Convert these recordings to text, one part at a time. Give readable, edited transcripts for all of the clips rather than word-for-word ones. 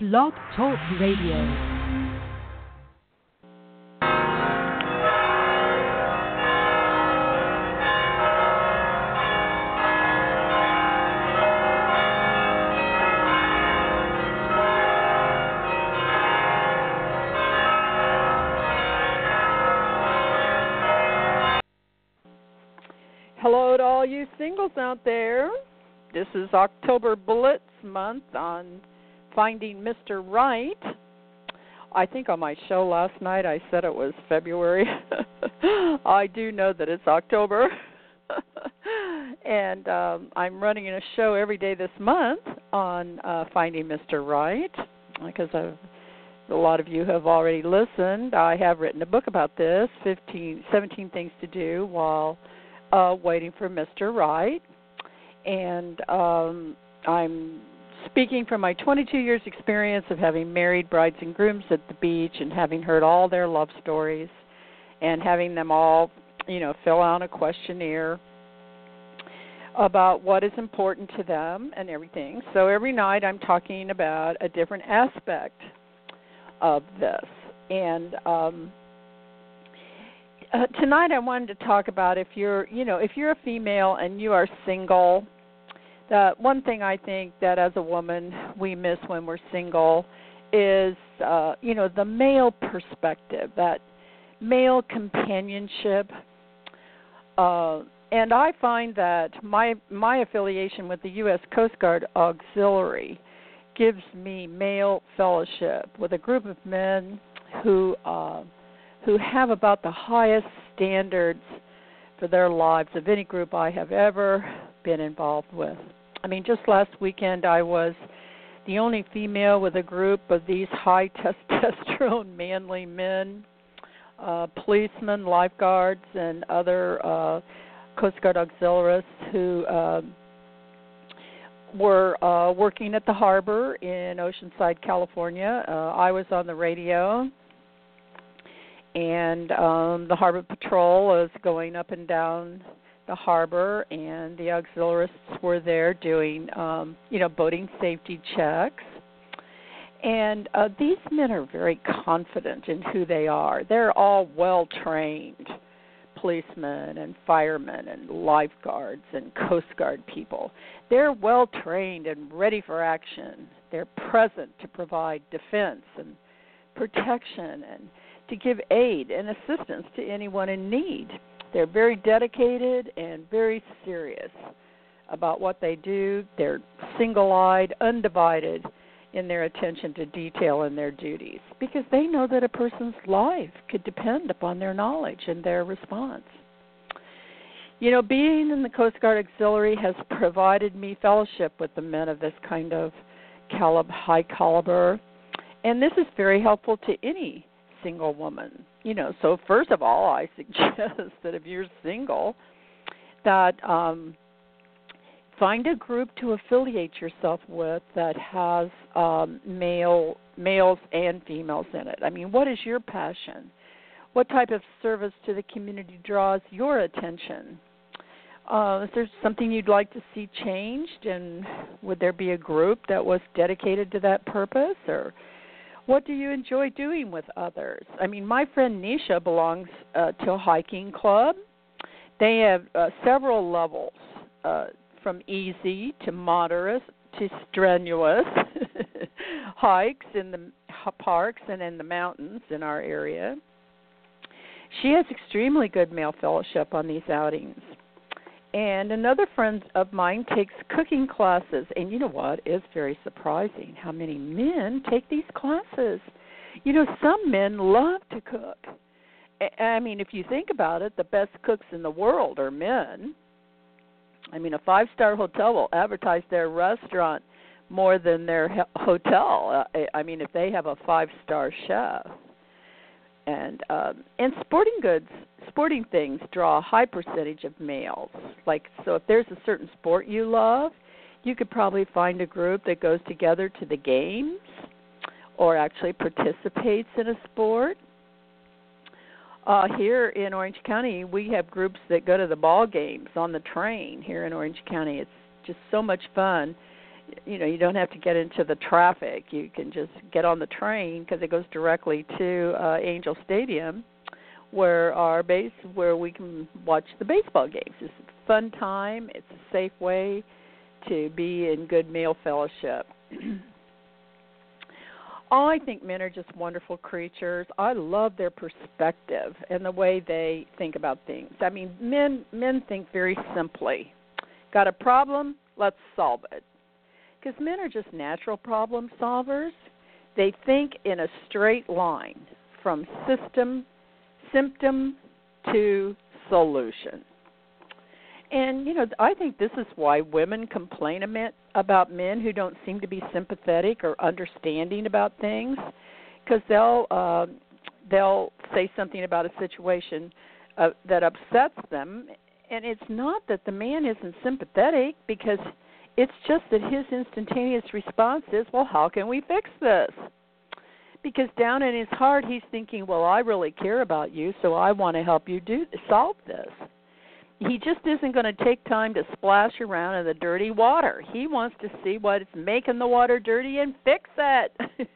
Blog Talk Radio. Hello to all you singles out there. This is October Blitz month on Finding Mr. Right. I think on my show last night I said it was February. I do know that it's October. And I'm running a show every day this month on Finding Mr. Right because a lot of you have already listened. I have written a book about this, 17 Things to Do While Waiting for Mr. Right. And I'm speaking from my 22 years experience of having married brides and grooms at the beach and having heard all their love stories and having them all, fill out a questionnaire about what is important to them and everything. So every night I'm talking about a different aspect of this. And tonight I wanted to talk about if you're a female and you are single, that one thing I think that as a woman we miss when we're single is, the male perspective, that male companionship. And I find that my affiliation with the U.S. Coast Guard Auxiliary gives me male fellowship with a group of men who have about the highest standards for their lives of any group I have ever been involved with. I mean, just last weekend I was the only female with a group of these high testosterone manly men, policemen, lifeguards, and other Coast Guard auxiliaries who were working at the harbor in Oceanside, California. I was on the radio, and the Harbor Patrol is going up and down the harbor, and the auxiliaries were there doing, boating safety checks. And these men are very confident in who they are. They're all well-trained policemen and firemen and lifeguards and Coast Guard people. They're well-trained and ready for action. They're present to provide defense and protection and to give aid and assistance to anyone in need. They're very dedicated and very serious about what they do. They're single-eyed, undivided in their attention to detail in their duties because they know that a person's life could depend upon their knowledge and their response. Being in the Coast Guard Auxiliary has provided me fellowship with the men of this kind of high caliber, and this is very helpful to any single woman. So first of all, I suggest that if you're single, that find a group to affiliate yourself with that has males and females in it. I mean, what is your passion? What type of service to the community draws your attention? Is there something you'd like to see changed, and would there be a group that was dedicated to that purpose, or what do you enjoy doing with others? I mean, my friend Nisha belongs to a hiking club. They have several levels, from easy to moderate to strenuous hikes in the parks and in the mountains in our area. She has extremely good male fellowship on these outings. And another friend of mine takes cooking classes. And you know what? It's very surprising how many men take these classes. Some men love to cook. I mean, if you think about it, the best cooks in the world are men. I mean, a 5-star hotel will advertise their restaurant more than their hotel. I mean, if they have a 5-star chef. And sporting things draw a high percentage of males. So if there's a certain sport you love, you could probably find a group that goes together to the games or actually participates in a sport. Here in Orange County, we have groups that go to the ball games on the train here in Orange County. It's just so much fun. you don't have to get into the traffic. You can just get on the train because it goes directly to Angel Stadium, where we can watch the baseball games. It's a fun time. It's a safe way to be in good male fellowship. I think men are just wonderful creatures. I love their perspective and the way they think about things. I mean, men think very simply. Got a problem? Let's solve it. Because men are just natural problem solvers. They think in a straight line from symptom to solution. And, I think this is why women complain about men who don't seem to be sympathetic or understanding about things, because they'll say something about a situation that upsets them, and it's not that the man isn't sympathetic, because it's just that his instantaneous response is, well, how can we fix this? Because down in his heart, he's thinking, well, I really care about you, so I want to help you solve this. He just isn't going to take time to splash around in the dirty water. He wants to see what is making the water dirty and fix it.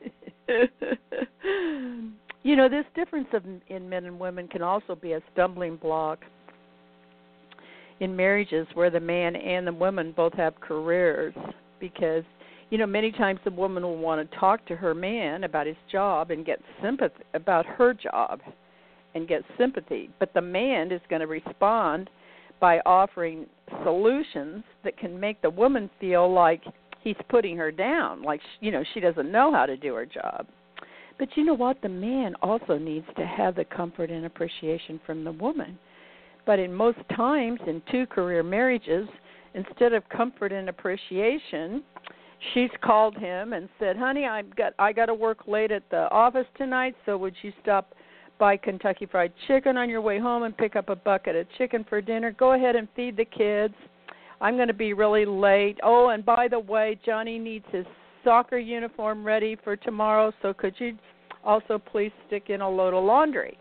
This difference in men and women can also be a stumbling block in marriages where the man and the woman both have careers, because many times the woman will want to talk to her man about his job and get sympathy about her job and get sympathy, but the man is going to respond by offering solutions that can make the woman feel like he's putting her down, like she doesn't know how to do her job. But you know what? The man also needs to have the comfort and appreciation from the woman. But in most times, in two career marriages, instead of comfort and appreciation, she's called him and said, honey, I got to work late at the office tonight, so would you stop by Kentucky Fried Chicken on your way home and pick up a bucket of chicken for dinner? Go ahead and feed the kids. I'm going to be really late. Oh, and by the way, Johnny needs his soccer uniform ready for tomorrow, so could you also please stick in a load of laundry?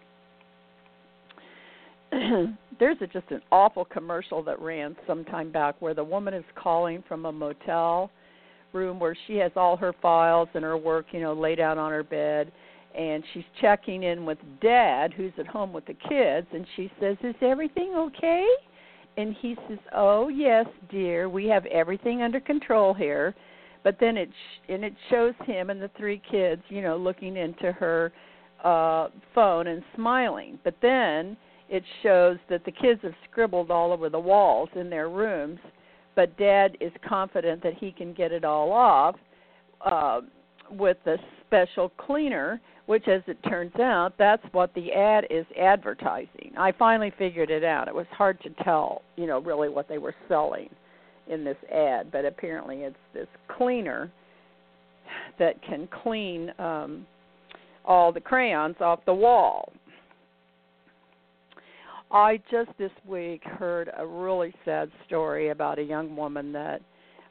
There's just an awful commercial that ran some time back where the woman is calling from a motel room where she has all her files and her work, laid out on her bed, and she's checking in with Dad, who's at home with the kids, and she says, is everything okay? And he says, oh, yes, dear, we have everything under control here. But then it shows him and the three kids, looking into her phone and smiling. But then it shows that the kids have scribbled all over the walls in their rooms, but Dad is confident that he can get it all off with the special cleaner, which, as it turns out, that's what the ad is advertising. I finally figured it out. It was hard to tell, really what they were selling in this ad, but apparently it's this cleaner that can clean all the crayons off the wall. I just this week heard a really sad story about a young woman that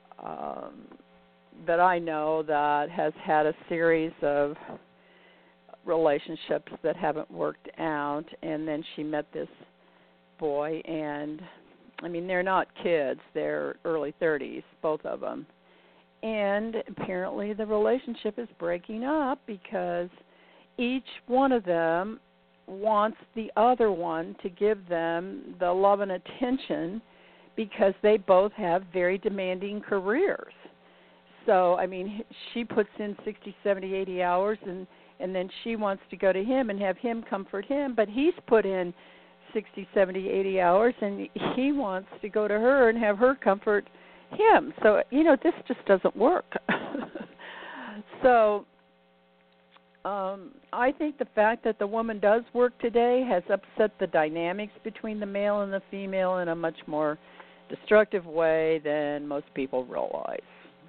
I know that has had a series of relationships that haven't worked out, and then she met this boy, and they're not kids, they're early 30s, both of them, and apparently the relationship is breaking up because each one of them wants the other one to give them the love and attention because they both have very demanding careers. So, she puts in 60, 70, 80 hours, and then she wants to go to him and have him comfort him, but he's put in 60, 70, 80 hours, and he wants to go to her and have her comfort him. So, this just doesn't work. So, I think the fact that the woman does work today has upset the dynamics between the male and the female in a much more destructive way than most people realize.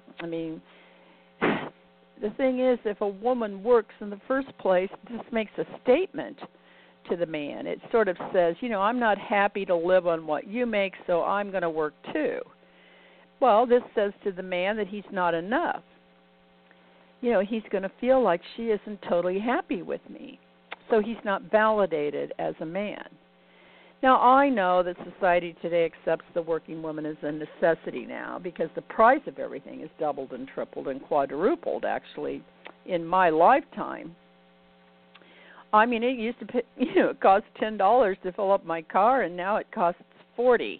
The thing is, if a woman works in the first place, this makes a statement to the man. It sort of says, I'm not happy to live on what you make, so I'm going to work too. Well, this says to the man that he's not enough. He's going to feel like she isn't totally happy with me. So he's not validated as a man. Now, I know that society today accepts the working woman as a necessity now because the price of everything has doubled and tripled and quadrupled, actually, in my lifetime. I mean, it used to pay, it cost $10 to fill up my car, and now it costs $40.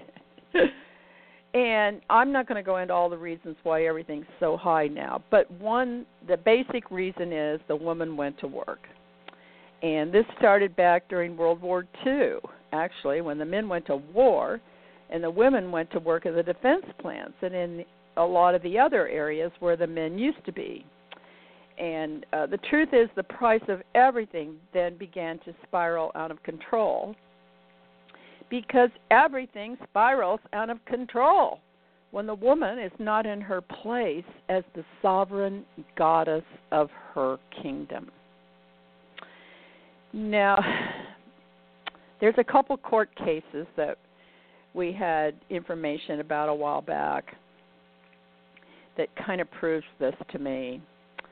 And I'm not going to go into all the reasons why everything's so high now, but the basic reason is the woman went to work. And this started back during World War II, actually, when the men went to war and the women went to work at the defense plants and in a lot of the other areas where the men used to be. And the truth is the price of everything then began to spiral out of control because everything spirals out of control when the woman is not in her place as the sovereign goddess of her kingdom. Now, there's a couple court cases that we had information about a while back that kind of proves this to me.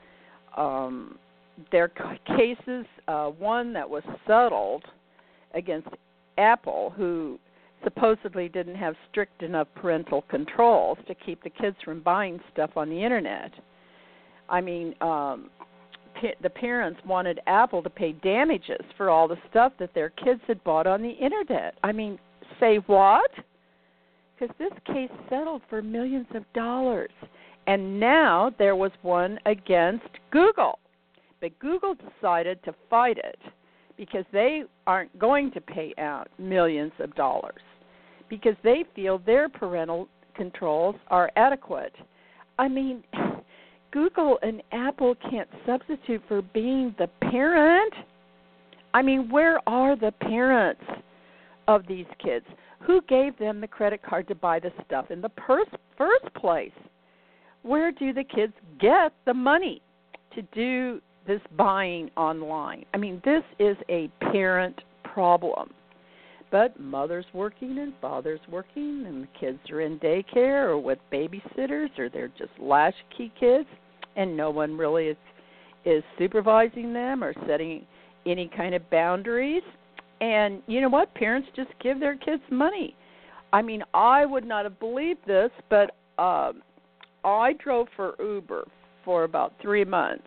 There are cases, one that was settled against Apple, who supposedly didn't have strict enough parental controls to keep the kids from buying stuff on the Internet. I mean, the parents wanted Apple to pay damages for all the stuff that their kids had bought on the Internet. I mean, say what? Because this case settled for millions of dollars. And now there was one against Google. But Google decided to fight it because they aren't going to pay out millions of dollars because they feel their parental controls are adequate. I mean, Google and Apple can't substitute for being the parent. I mean, where are the parents of these kids? Who gave them the credit card to buy the stuff in the first place? Where do the kids get the money to do this buying online? I mean, this is a parent problem. But mother's working and father's working, and the kids are in daycare or with babysitters, or they're just latchkey kids, and no one really is supervising them or setting any kind of boundaries. And you know what? Parents just give their kids money. I mean, I would not have believed this, but I drove for Uber for about 3 months.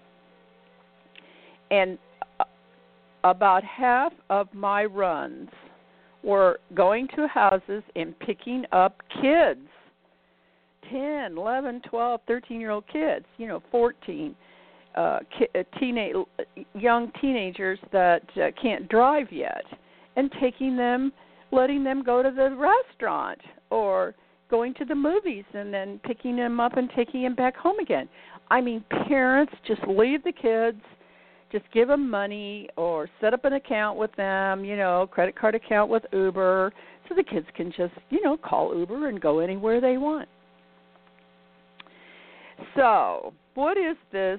And about half of my runs were going to houses and picking up kids, 10, 11, 12, 13-year-old kids, 14, young teenagers that can't drive yet, and taking them, letting them go to the restaurant or going to the movies and then picking them up and taking them back home again. I mean, parents just leave the kids, just give them money or set up an account with them, credit card account with Uber, so the kids can just, call Uber and go anywhere they want. So, what is this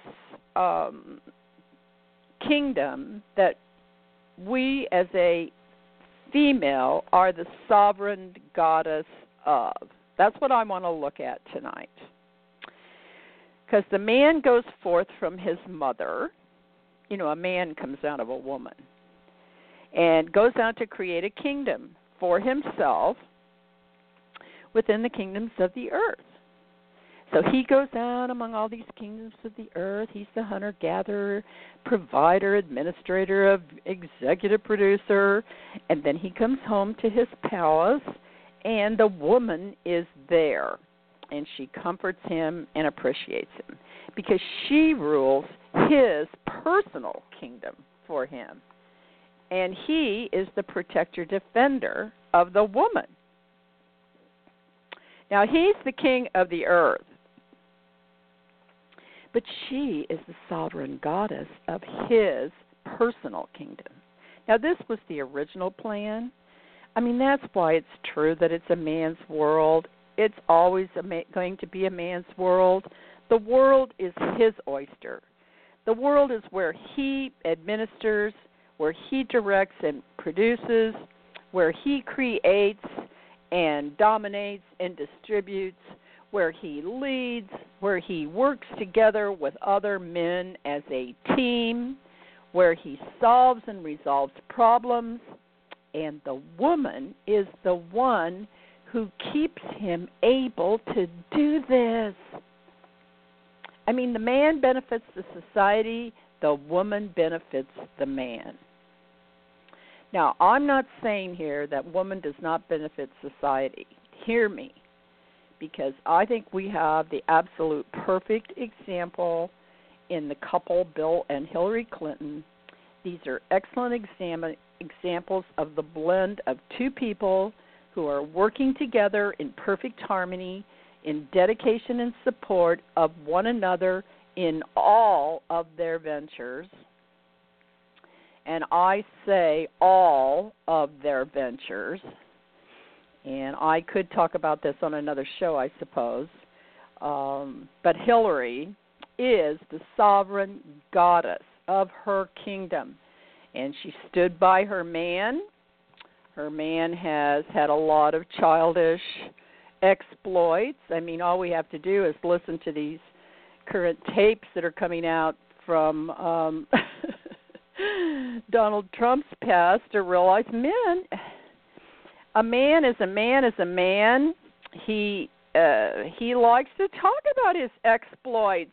kingdom that we as a female are the sovereign goddess of? That's what I want to look at tonight. Because the man goes forth from his mother. A man comes out of a woman and goes out to create a kingdom for himself within the kingdoms of the earth. So he goes out among all these kingdoms of the earth. He's the hunter-gatherer, provider, administrator, executive producer, and then he comes home to his palace, and the woman is there, and she comforts him and appreciates him because she rules his personal kingdom for him, and he is the protector, defender of the woman. Now, he's the king of the earth, but she is the sovereign goddess of his personal kingdom. Now, this was the original plan. I mean, that's why it's true that it's a man's world. It's always going to be a man's world. The world is his oyster. The world is where he administers, where he directs and produces, where he creates and dominates and distributes, where he leads, where he works together with other men as a team, where he solves and resolves problems, And the woman is the one who keeps him able to do this. I mean, the man benefits the society, the woman benefits the man. Now, I'm not saying here that woman does not benefit society. Hear me, because I think we have the absolute perfect example in the couple Bill and Hillary Clinton. These are excellent examples of the blend of two people who are working together in perfect harmony, in dedication and support of one another in all of their ventures. And I say all of their ventures. And I could talk about this on another show, I suppose. But Hillary is the sovereign goddess of her kingdom. And she stood by her man. Her man has had a lot of childish exploits. I mean, all we have to do is listen to these current tapes that are coming out from Donald Trump's past to realize, a man is a man is a man. He likes to talk about his exploits.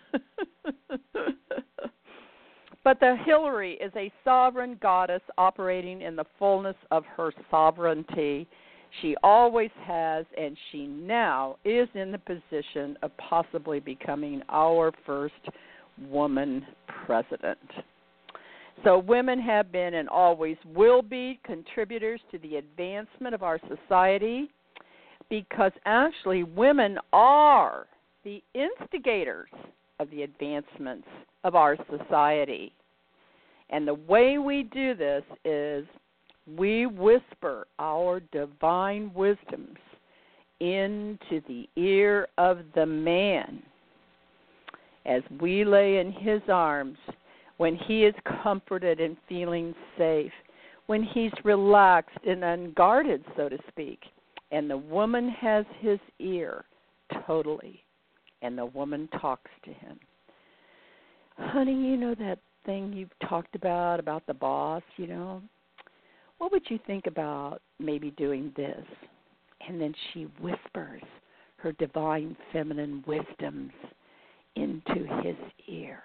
But the Hillary is a sovereign goddess operating in the fullness of her sovereignty. She always has, and she now is in the position of possibly becoming our first woman president. So women have been and always will be contributors to the advancement of our society, because actually women are the instigators of the advancements of our society. And the way we do this is we whisper our divine wisdoms into the ear of the man as we lay in his arms, when he is comforted and feeling safe, when he's relaxed and unguarded, so to speak, and the woman has his ear totally, and the woman talks to him. Honey, you know that thing you've talked about the boss, what would you think about maybe doing this? And then she whispers her divine feminine wisdoms into his ear.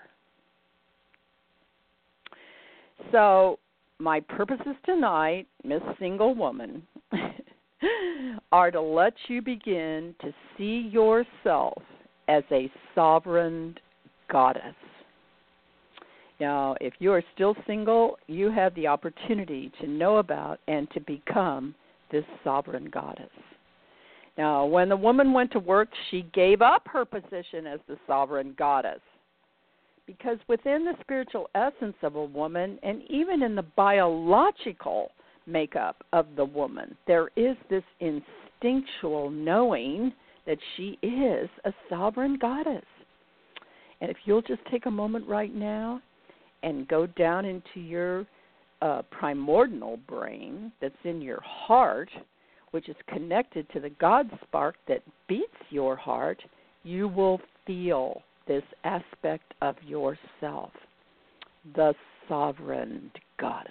So my purposes tonight, Miss Single Woman, are to let you begin to see yourself as a sovereign goddess. Now, if you are still single, you have the opportunity to know about and to become this sovereign goddess. Now, when the woman went to work, she gave up her position as the sovereign goddess. Because within the spiritual essence of a woman, and even in the biological makeup of the woman, there is this instinctual knowing that she is a sovereign goddess. And if you'll just take a moment right now and go down into your primordial brain that's in your heart, which is connected to the God spark that beats your heart, you will feel this aspect of yourself, the sovereign goddess.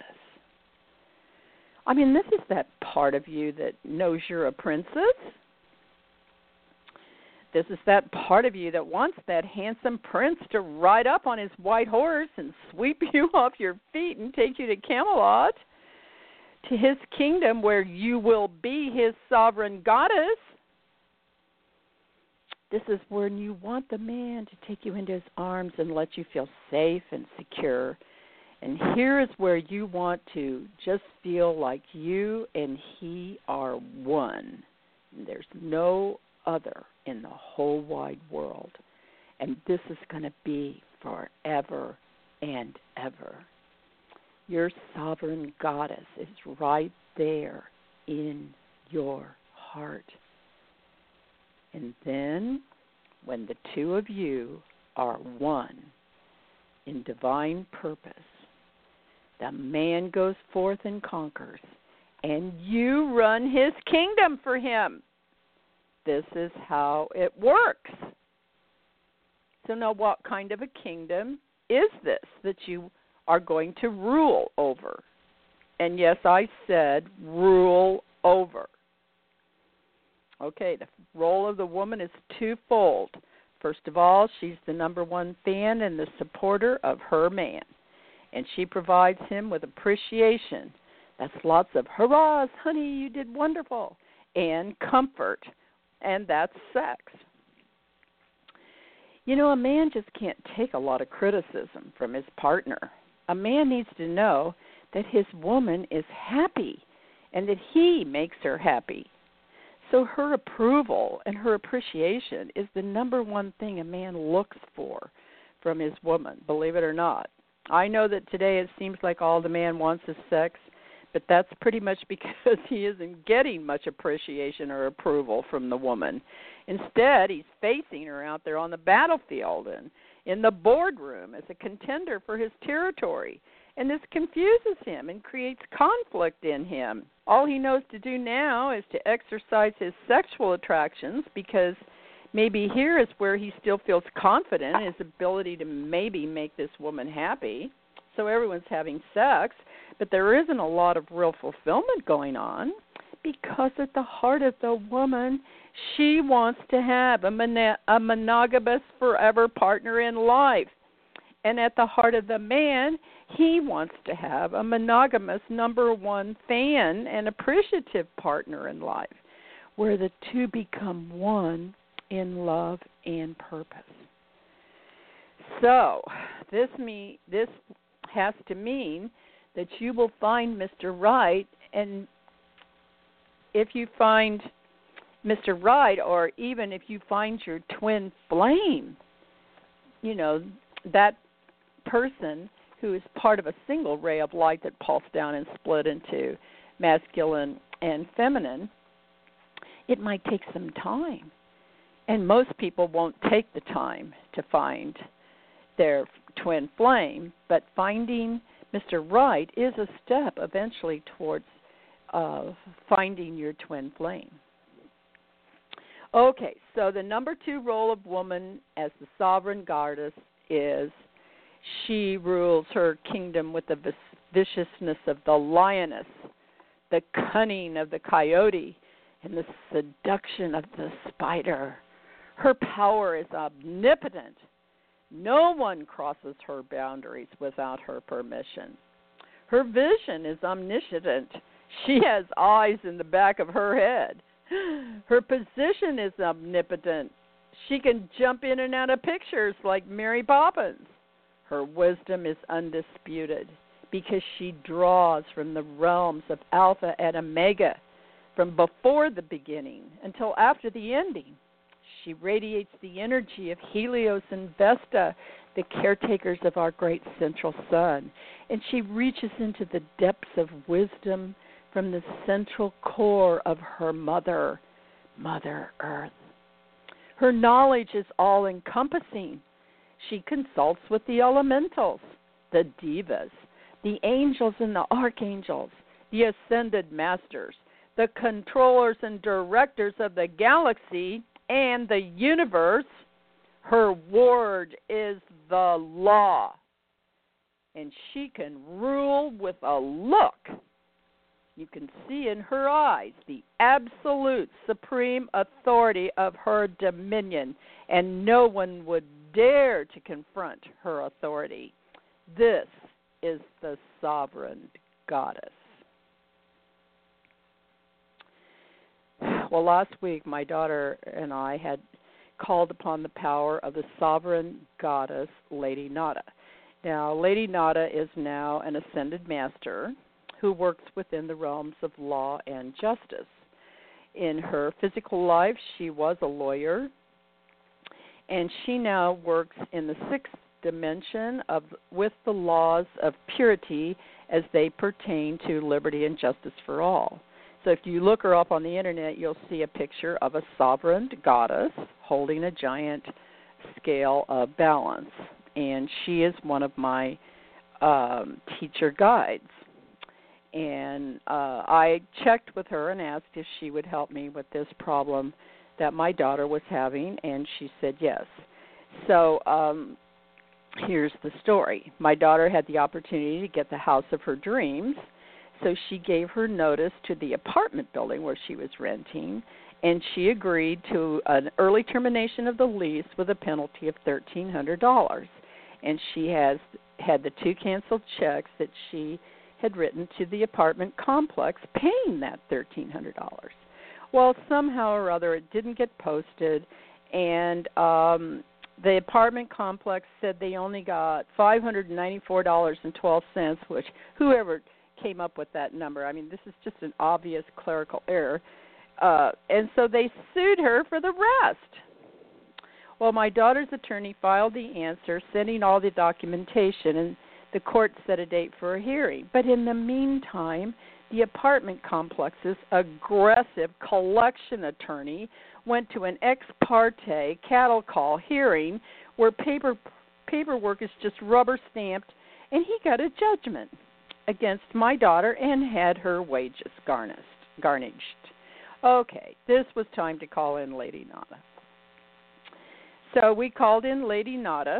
I mean, this is that part of you that knows you're a princess. This is that part of you that wants that handsome prince to ride up on his white horse and sweep you off your feet and take you to Camelot, to his kingdom where you will be his sovereign goddess. This is when you want the man to take you into his arms and let you feel safe and secure. And here is where you want to just feel like you and he are one. There's no other in the whole wide world. And this is going to be forever and ever. Your sovereign goddess is right there in your heart. And then, when the two of you are one in divine purpose, the man goes forth and conquers, and you run his kingdom for him. This is how it works. So now what kind of a kingdom is this that you are going to rule over And yes, I said rule over. Okay, the role of the woman is twofold. First of all, she's the number one fan and the supporter of her man. And she provides him with appreciation. That's lots of hurrahs, honey, you did wonderful. And comfort. And that's sex. You know, a man just can't take a lot of criticism from his partner. A man needs to know that his woman is happy and that he makes her happy. So her approval and her appreciation is the number one thing a man looks for from his woman, believe it or not. I know that today it seems like all the man wants is sex, but that's pretty much because he isn't getting much appreciation or approval from the woman. Instead, he's facing her out there on the battlefield and in the boardroom as a contender for his territory. And this confuses him and creates conflict in him. All he knows to do now is to exercise his sexual attractions, because maybe here is where he still feels confident in his ability to maybe make this woman happy. So everyone's having sex, but there isn't a lot of real fulfillment going on, because at the heart of the woman, she wants to have a monogamous forever partner in life. And at the heart of the man, he wants to have a monogamous number one fan and appreciative partner in life, where the two become one in love and purpose. So this has to mean that you will find Mr. Right, and if you find Mr. Right, or even if you find your twin flame, you know, that person who is part of a single ray of light that pulsed down and split into masculine and feminine, it might take some time. And most people won't take the time to find their twin flame, but finding Mr. Right is a step eventually towards finding your twin flame. Okay, so the number 2 role of woman as the sovereign goddess is she rules her kingdom with the viciousness of the lioness, the cunning of the coyote, and the seduction of the spider. Her power is omnipotent. No one crosses her boundaries without her permission. Her vision is omniscient. She has eyes in the back of her head. Her position is omnipotent. She can jump in and out of pictures like Mary Poppins. Her wisdom is undisputed because she draws from the realms of Alpha and Omega, from before the beginning until after the ending. She radiates the energy of Helios and Vesta, the caretakers of our great central sun, and she reaches into the depths of wisdom from the central core of her mother, Mother Earth. Her knowledge is all-encompassing. She consults with the elementals, the devas, the angels and the archangels, the ascended masters, the controllers and directors of the galaxy and the universe. Her word is the law, and she can rule with a look. You can see in her eyes the absolute supreme authority of her dominion, and no one would dare to confront her authority. This is the sovereign goddess. Well, last week my daughter and I had called upon the power of the sovereign goddess, Lady Nada. Now, Lady Nada is now an ascended master who works within the realms of law and justice. In her physical life, she was a lawyer, and she now works in the 6th dimension with the laws of purity as they pertain to liberty and justice for all. So if you look her up on the internet, you'll see a picture of a sovereign goddess holding a giant scale of balance, and she is one of my teacher guides. And I checked with her and asked if she would help me with this problem that my daughter was having, and she said yes. So here's the story. My daughter had the opportunity to get the house of her dreams, so she gave her notice to the apartment building where she was renting, and she agreed to an early termination of the lease with a penalty of $1,300. And she had the 2 canceled checks that she had written to the apartment complex paying that $1,300. Well, somehow or other it didn't get posted, and the apartment complex said they only got $594.12, which whoever came up with that number, I mean, this is just an obvious clerical error. And so they sued her for the rest. Well, my daughter's attorney filed the answer, sending all the documentation, and the court set a date for a hearing. But in the meantime, the apartment complex's aggressive collection attorney went to an ex parte cattle call hearing where paperwork is just rubber stamped, and he got a judgment against my daughter and had her wages garnished. Okay, this was time to call in Lady Nada. So we called in Lady Nada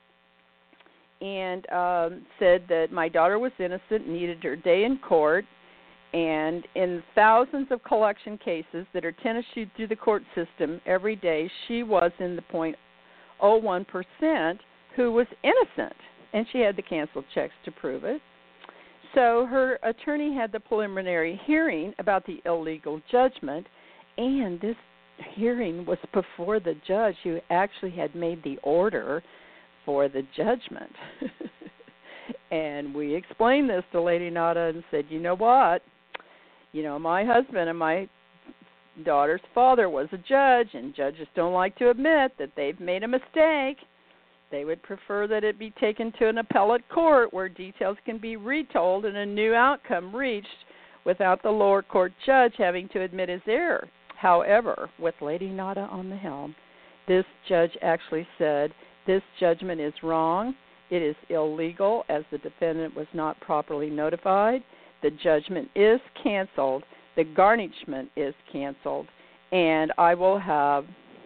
and said that my daughter was innocent, needed her day in court, and in thousands of collection cases that are tennis-shoed through the court system every day, she was in the 0.01% who was innocent, and she had the canceled checks to prove it. So her attorney had the preliminary hearing about the illegal judgment, and this hearing was before the judge who actually had made the order for the judgment. And we explained this to Lady Nada and said, you know what? You know, my husband and my daughter's father was a judge, and judges don't like to admit that they've made a mistake. They would prefer that it be taken to an appellate court where details can be retold and a new outcome reached without the lower court judge having to admit his error. However, with Lady Nada on the helm, this judge actually said, this judgment is wrong. It is illegal as the defendant was not properly notified. The judgment is canceled. The garnishment is canceled. And I will have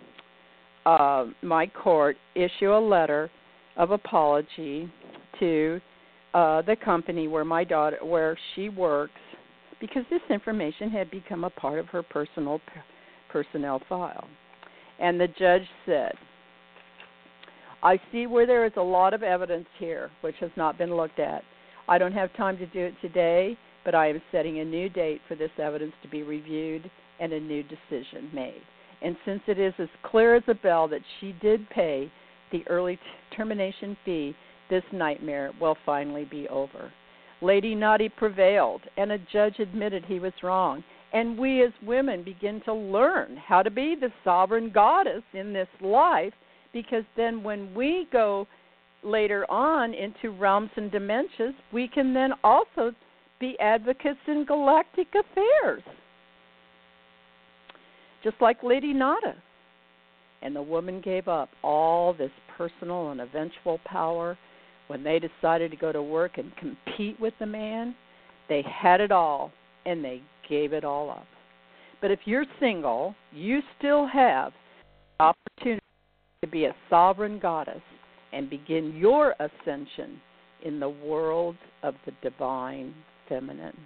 my court issue a letter of apology to the company where my daughter, where she works, because this information had become a part of her personnel file. And the judge said, I see where there is a lot of evidence here which has not been looked at. I don't have time to do it today, but I am setting a new date for this evidence to be reviewed and a new decision made. And since it is as clear as a bell that she did pay the early termination fee, this nightmare will finally be over. Lady Nada prevailed, and a judge admitted he was wrong. And we as women begin to learn how to be the sovereign goddess in this life, because then when we go later on into realms and dimensions, we can then also be advocates in galactic affairs, just like Lady Nada. And the woman gave up all this personal and eventual power. When they decided to go to work and compete with the man, they had it all, and they gave it all up. But if you're single, you still have the opportunity to be a sovereign goddess and begin your ascension in the world of the divine feminine.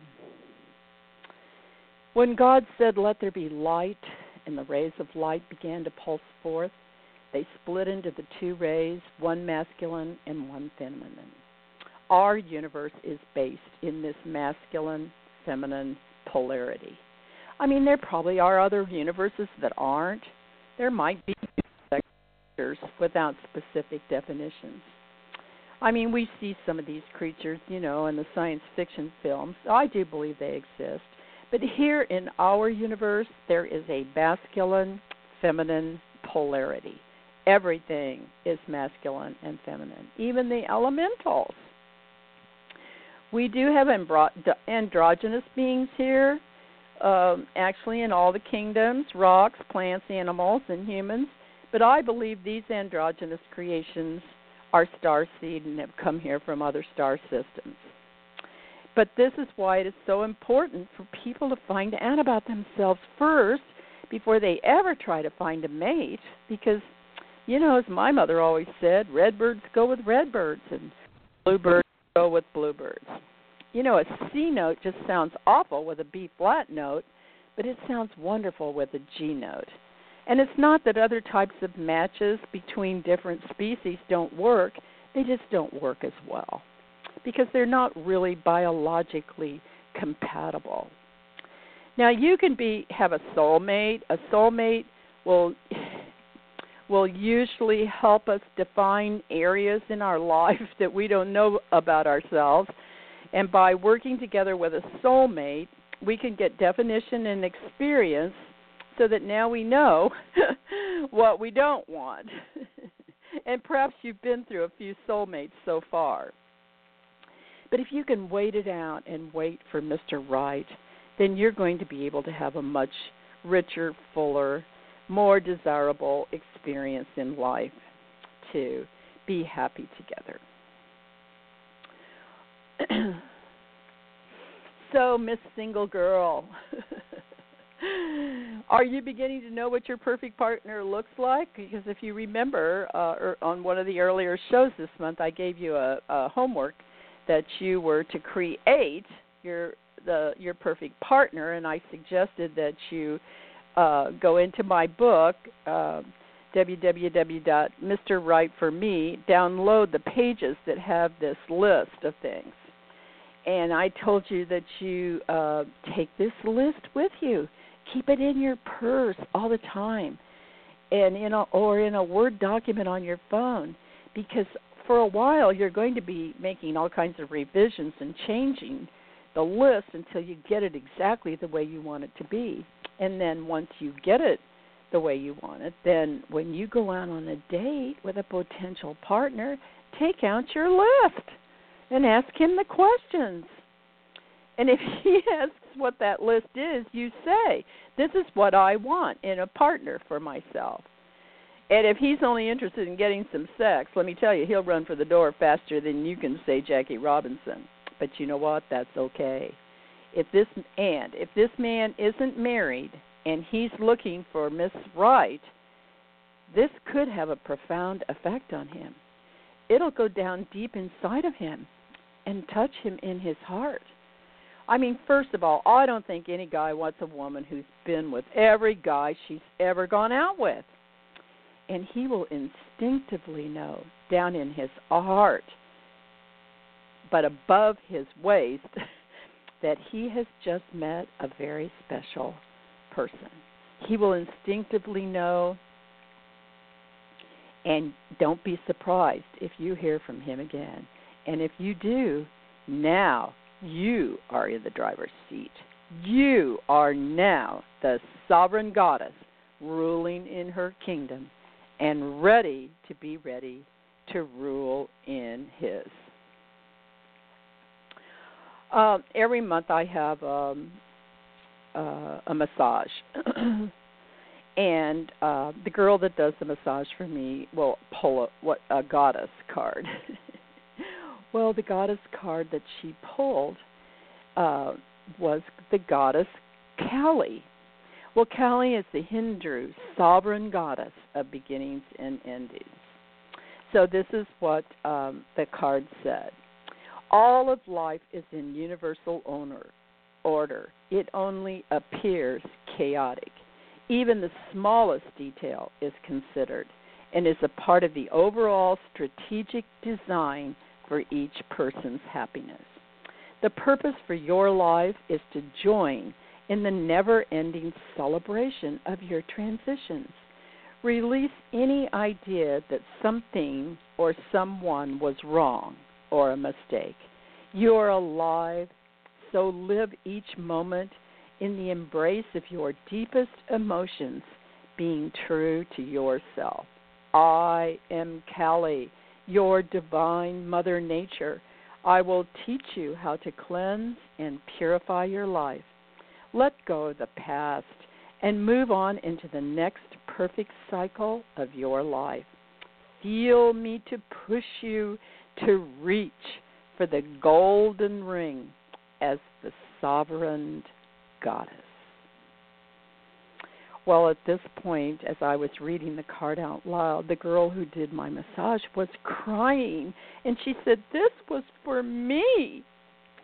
When God said, let there be light, and the rays of light began to pulse forth, they split into the two rays, one masculine and one feminine. Our universe is based in this masculine-feminine polarity. I mean, there probably are other universes that aren't. There might be sectors without specific definitions. I mean, we see some of these creatures, you know, in the science fiction films. I do believe they exist. But here in our universe, there is a masculine-feminine polarity. Everything is masculine and feminine, even the elementals. We do have androgynous beings here, actually in all the kingdoms, rocks, plants, animals, and humans. But I believe these androgynous creations are starseed and have come here from other star systems. But this is why it is so important for people to find out about themselves first before they ever try to find a mate, because, you know, as my mother always said, redbirds go with redbirds and bluebirds go with bluebirds. A C note just sounds awful with a B flat note, but it sounds wonderful with a G note. And it's not that other types of matches between different species don't work, they just don't work as well because they're not really biologically compatible. Now, you can have a soulmate. A soulmate will usually help us define areas in our life that we don't know about ourselves. And by working together with a soulmate, we can get definition and experience so that now we know what we don't want. And perhaps you've been through a few soulmates so far. But if you can wait it out and wait for Mr. Right, then you're going to be able to have a much richer, fuller, more desirable experience in life to be happy together. So, Miss Single Girl, are you beginning to know what your perfect partner looks like? Because if you remember, on one of the earlier shows this month, I gave you a homework that you were to create your perfect partner, and I suggested that you go into my book, www.mrrightforme, download the pages that have this list of things. And I told you that you take this list with you. Keep it in your purse all the time, and in a Word document on your phone, because for a while you're going to be making all kinds of revisions and changing the list until you get it exactly the way you want it to be. And then once you get it the way you want it, then when you go out on a date with a potential partner, take out your list and ask him the questions. And if he asks what that list is, you say, this is what I want in a partner for myself. And if he's only interested in getting some sex, let me tell you, he'll run for the door faster than you can say Jackie Robinson. But you know what? That's okay. If this man isn't married and he's looking for Miss Right, this could have a profound effect on him. It'll go down deep inside of him and touch him in his heart. I mean, first of all, I don't think any guy wants a woman who's been with every guy she's ever gone out with. And he will instinctively know down in his heart, but above his waist, that he has just met a very special person. He will instinctively know, and don't be surprised if you hear from him again. And if you do, now you are in the driver's seat. You are now the sovereign goddess ruling in her kingdom and ready to rule in his. Every month I have a massage. And the girl that does the massage for me will pull a goddess card. Well, the goddess card that she pulled was the goddess Kali. Well, Kali is the Hindu sovereign goddess of beginnings and endings. So this is what the card said. All of life is in universal order. It only appears chaotic. Even the smallest detail is considered and is a part of the overall strategic design for each person's happiness. The purpose for your life is to join in the never-ending celebration of your transitions. Release any idea that something or someone was wrong or a mistake. You are alive, so live each moment in the embrace of your deepest emotions, being true to yourself. I am Kali, your divine Mother Nature. I will teach you how to cleanse and purify your life. Let go of the past and move on into the next perfect cycle of your life. Feel me to push you to reach for the golden ring as the sovereign goddess. Well, at this point, as I was reading the card out loud, the girl who did my massage was crying, and she said, "This was for me."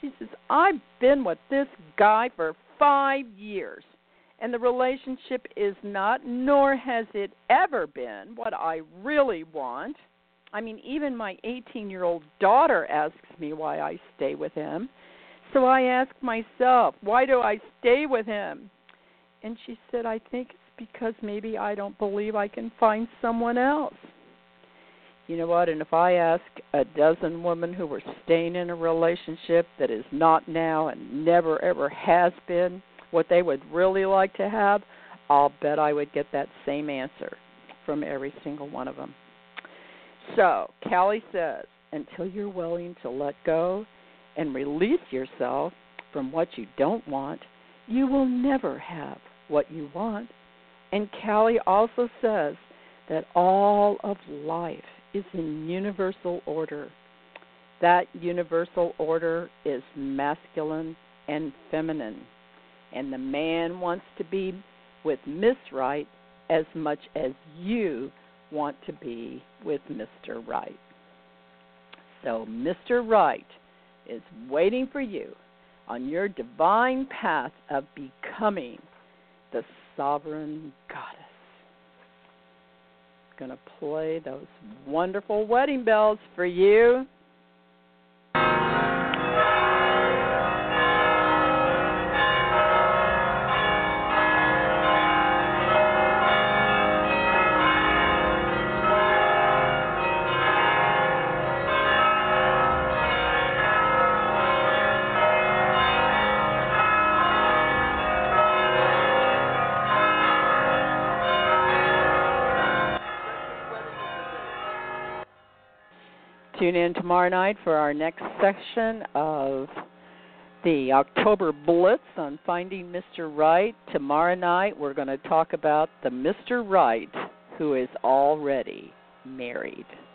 She says, I've been with this guy for 5 years, and the relationship is not, nor has it ever been, what I really want. I mean, even my 18-year-old daughter asks me why I stay with him. So I ask myself, why do I stay with him? And she said, I think it's because maybe I don't believe I can find someone else. You know what? And if I ask a dozen women who were staying in a relationship that is not now and never, ever has been what they would really like to have, I'll bet I would get that same answer from every single one of them. So, Callie says, until you're willing to let go and release yourself from what you don't want, you will never have what you want. And Callie also says that all of life is in universal order. That universal order is masculine and feminine. And the man wants to be with Miss Right as much as you want to be with Mr. Right. So Mr. Right is waiting for you on your divine path of becoming the sovereign goddess. Going to play those wonderful wedding bells for you. Tune in tomorrow night for our next section of the October Blitz on Finding Mr. Right. Tomorrow night we're going to talk about the Mr. Right who is already married.